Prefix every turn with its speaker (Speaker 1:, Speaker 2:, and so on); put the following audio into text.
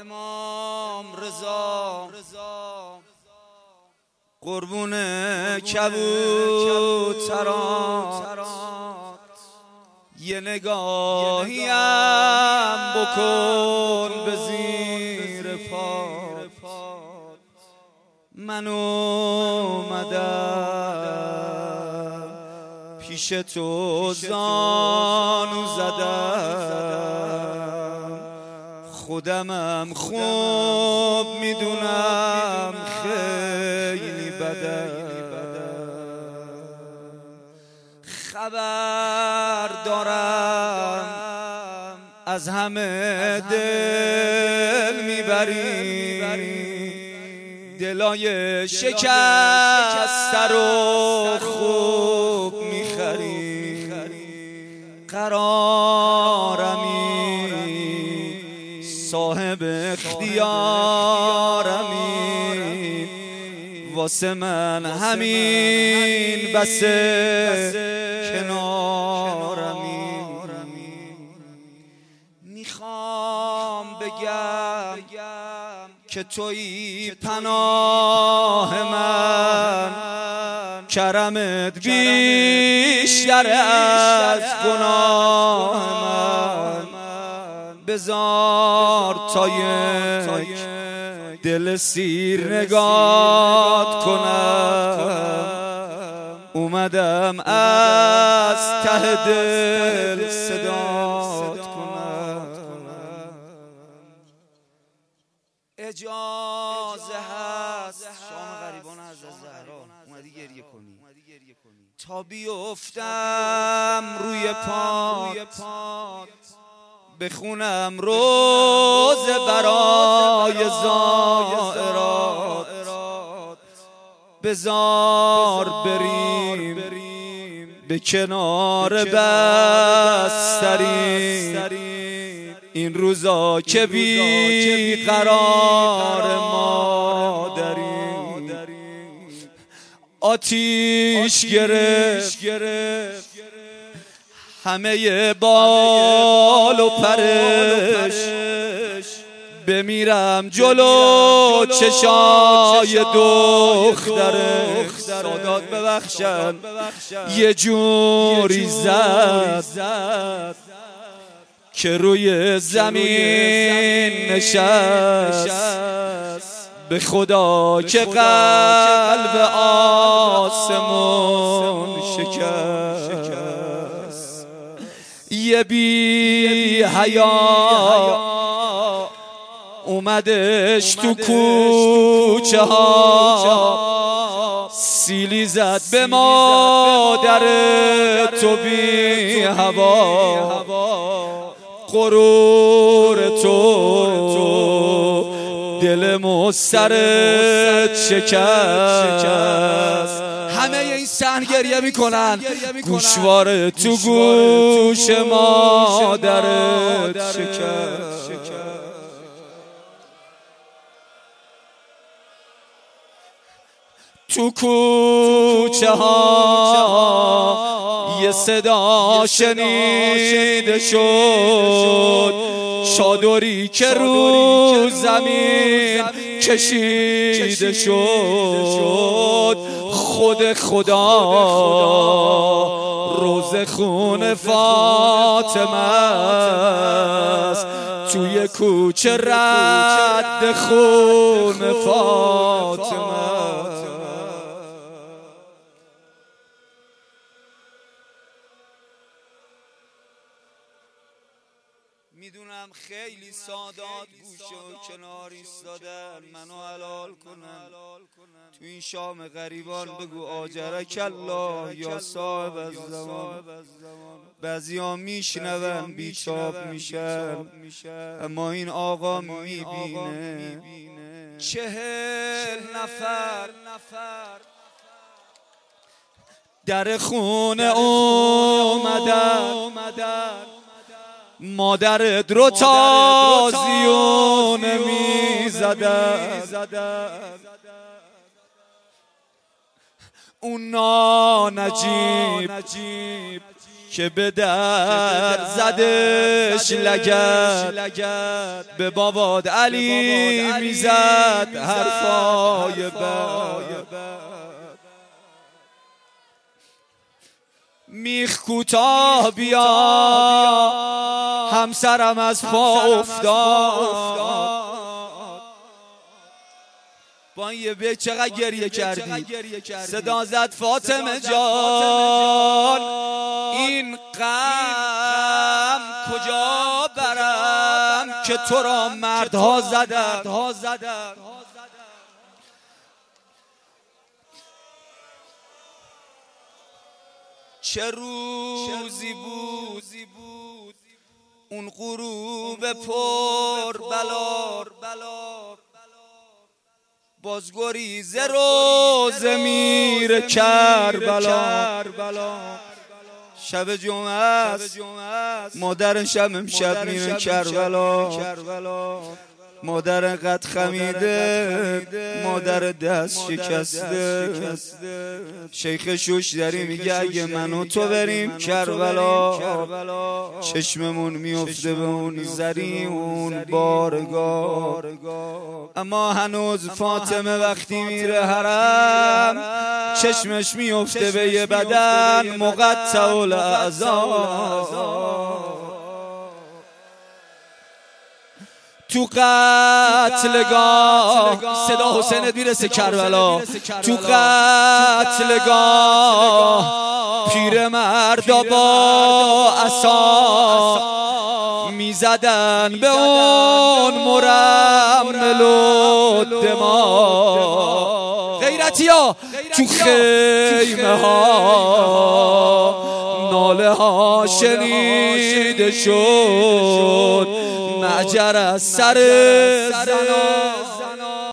Speaker 1: امام رضا قربون کبوترات یه نگاهیم بکن به زیر پات. من اومدم پیش تو زانو زدم، خودمم خوب میدونم خیلی بدم. خبر دارم از همه دل میبری، دلای شکسته رو خوب میخری. قرارمی صاحب اختیارمی، واسه من همین بسه کنارمی. میخوام بگم که تویی پناه من، کرمت بیشتر از گناه من. بذار تا یک دل سیر نگات کنم، اومدم از ته دل صدات کنم. اجازه هست شام غریبان از زهرا اومدی گریه کنی تا بیفتم روی پات، بخونم روزه برای زائرات. بذار بریم به کنار بستری، این روزا که بی قرار ما داریم. آتیش گرفت همه بال و پرش، بمیرم جلو چشای دخترش. سادات ببخشن یه جوری زد که روی زمین نشست. به خدا که قلب آسمون شکست. یه بی حیا اومدش تو کوچه ها، سیلی زد به مادر تو بی هوا. غرور تو دل مسترد شکست. همه این صحن گریه میکنن، گوشوار تو گوش مادرت شکست. تو کوچه ها یه صدا شنیده شد، چادری که رو زمین کشیده شد. خود خدا روز خون فاطمه است، توی کوچه رد خون فاطمه. میدونم خیلی سادات گوشه و کنار ایستادن منو حلال کنن. تو این شام غریبان بگو آجرک الله یا صاحب الزمان. بعضیا میشنون بیچاب میشن، اما این آقا میبینه. 40 نفر در خونه اومدن، مادرت رو تازیونه میزدن. اون نانجیب که به در زدش لگد به باباد علی میزد حرفای بد. میخ کوتاه بیا همسرم از پا افتاد. با این یه بیت چقدر گریه کردی. صدا زد فاطمه جان این غم کجا برم که تو را مردها زدن. چه روزی بود اون غروب پر بلا، باز گریز روز میر کربلا. شب جمعه است مادر شب امشب میره کربلا. مادر قد خمیده، مادر دست شکسته. شیخ شوشتری میگه اگه من و تو بریم کربلا چشممون میفته به اون زری اون بارگاه. اما هنوز فاطمه وقتی میره حرم چشمش میفته به یه بدن مقطع الاعضا. تو قتلگاه صدا حسین میرسه کربلا. تو قتلگاه پیرمردا با عصا میزدن به اون مرمل و دماغ. غیرتیا تو خیمه ها ناله ها شنیده شد معجر از سر زنا.